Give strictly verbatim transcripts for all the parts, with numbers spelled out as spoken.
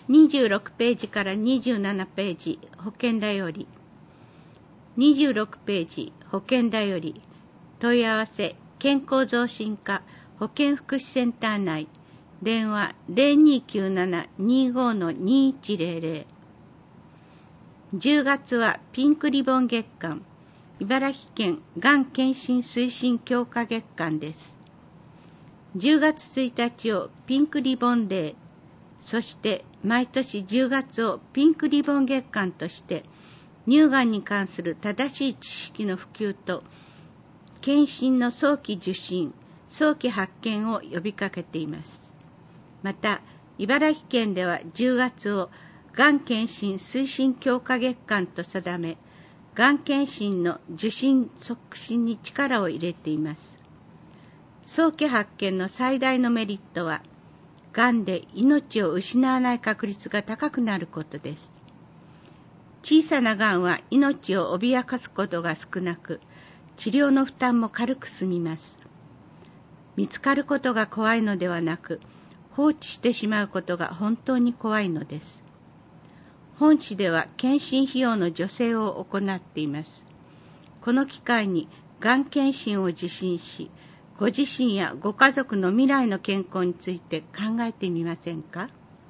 にじゅうろくページからにじゅうななページ、保険だより。にじゅうろくページ、保険だより。問い合わせ、健康増進課、保健福祉センター内。電話 ゼロにきゅうなな にご にいちゼロゼロ。じゅうがつはピンクリボン月間、茨城県がん検診推進強化月間です。じゅうがつついたちをピンクリボンデー、そして毎年じゅうがつをピンクリボン月間として、乳がんに関する正しい知識の普及と、検診の早期受診、早期発見を呼びかけています。また、茨城県ではじゅうがつをがん検診推進強化月間と定め、がん検診の受診促進に力を入れています。早期発見の最大のメリットは、がんで命を失わない確率が高くなることです。小さながんは命を脅かすことが少なく、治療の負担も軽く済みます。見つかることが怖いのではなく、放置してしまうことが本当に怖いのです。本市では検診費用の助成を行っています。この機会にがん検診を受診し、ご自身やご家族の未来の健康について考えてみませんか？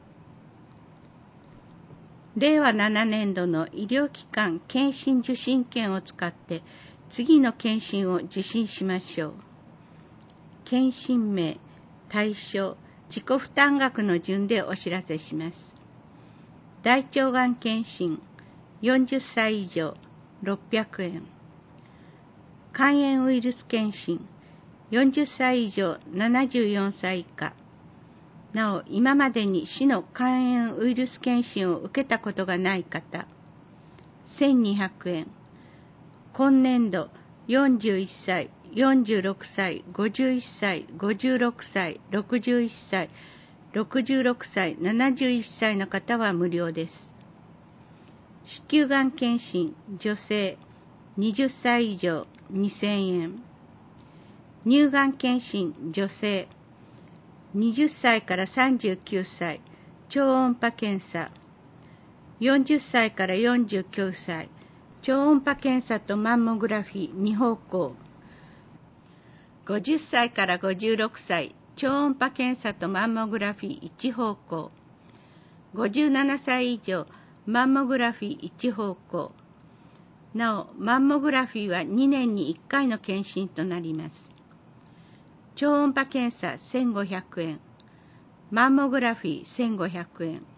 れいわななねんどの医療機関検診受診券を使って次の検診を受診しましょう。検診名、対象、自己負担額の順でお知らせします。大腸がん検診、よんじゅっさい以上、ろっぴゃくえん。肝炎ウイルス検診、よんじゅっさい以上、ななじゅうよんさい以下。なお、今までに市の肝炎ウイルス検診を受けたことがない方、せんにひゃくえん。今年度、よんじゅういっさい、よんじゅうろくさい、ごじゅういっさい、ごじゅうろくさい、ろくじゅういっさい、ろくじゅうろくさい、ななじゅういっさいの方は無料です。子宮がん検診、女性、はたち以上、にせんえん。乳がん検診、女性、はたちからさんじゅうきゅうさい、超音波検査。よんじゅっさいからよんじゅうきゅうさい、超音波検査とマンモグラフィーに方向。ごじゅっさいからごじゅうろくさい、超音波検査とマンモグラフィーいち方向。ごじゅうななさい以上、マンモグラフィーいち方向。なお、マンモグラフィーはにねんにいっかいの検診となります。超音波検査せんごひゃくえん。マンモグラフィーせんごひゃくえん。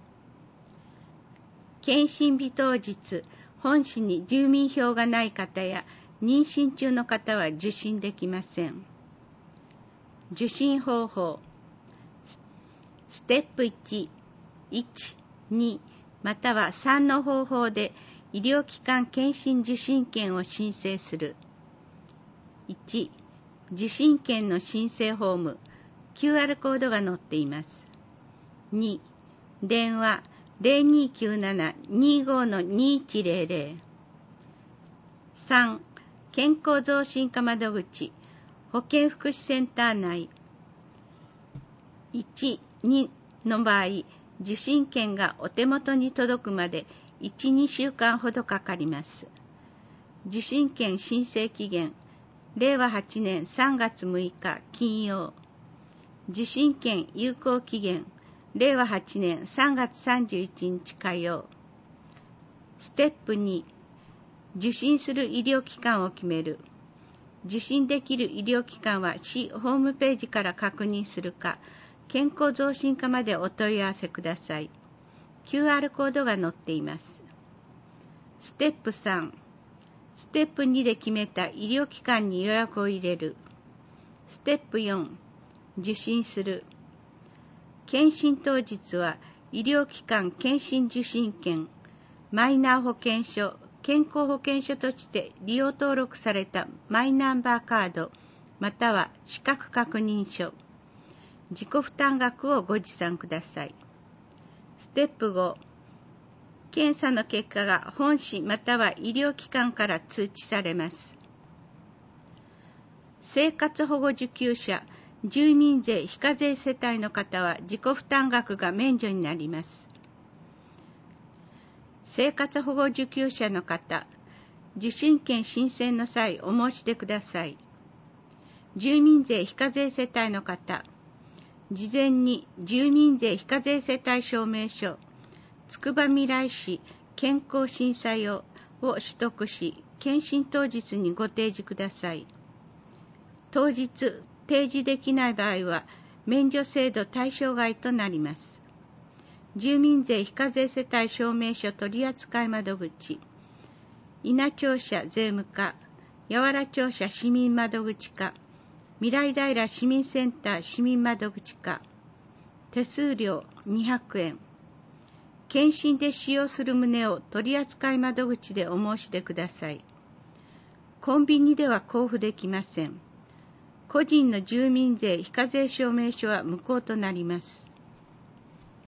検診日当日、本市に住民票がない方や妊娠中の方は受診できません。受診方法。ステップいち、いち、に、またはさんの方法で医療機関検診受診券を申請する。いち、受診券の申請フォーム、キューアール コードが載っています。に、電話ゼロにきゅうなな にご にいちゼロゼロ。さん、健康増進課窓口、保健福祉センター内。いち、にの場合、受診券がお手元に届くまでいち、にしゅうかんほどかかります。受診券申請期限、れいわはちねんさんがつむいか金曜。受診券有効期限、れいわはちねんさんがつさんじゅういちにち火曜。ステップに、受診する医療機関を決める。受診できる医療機関は市ホームページから確認するか、健康増進課までお問い合わせください。キューアール コードが載っています。ステップさん、ステップにで決めた医療機関に予約を入れる。ステップよん、受診する。検診当日は医療機関検診受診券、マイナー保険証、健康保険証として利用登録されたマイナンバーカード、または資格確認書、自己負担額をご持参ください。ステップご、検査の結果が本市または医療機関から通知されます。生活保護受給者、住民税非課税世帯の方は自己負担額が免除になります。 生活保護受給者の方、受信権申請の際お申し出ください。住民税非課税世帯の方、事前に住民税非課税世帯証明書、つくばみらい市健康審査用を取得し、検診当日にご提示ください。当日提示できない場合は、免除制度対象外となります。住民税非課税世帯証明書取扱窓口、伊那庁舎税務課、八原庁舎市民窓口課、未来平市民センター市民窓口課、手数料にひゃくえん。検診で使用する旨を取扱窓口でお申し出ください。コンビニでは交付できません。個人の住民税非課税証明書は無効となります。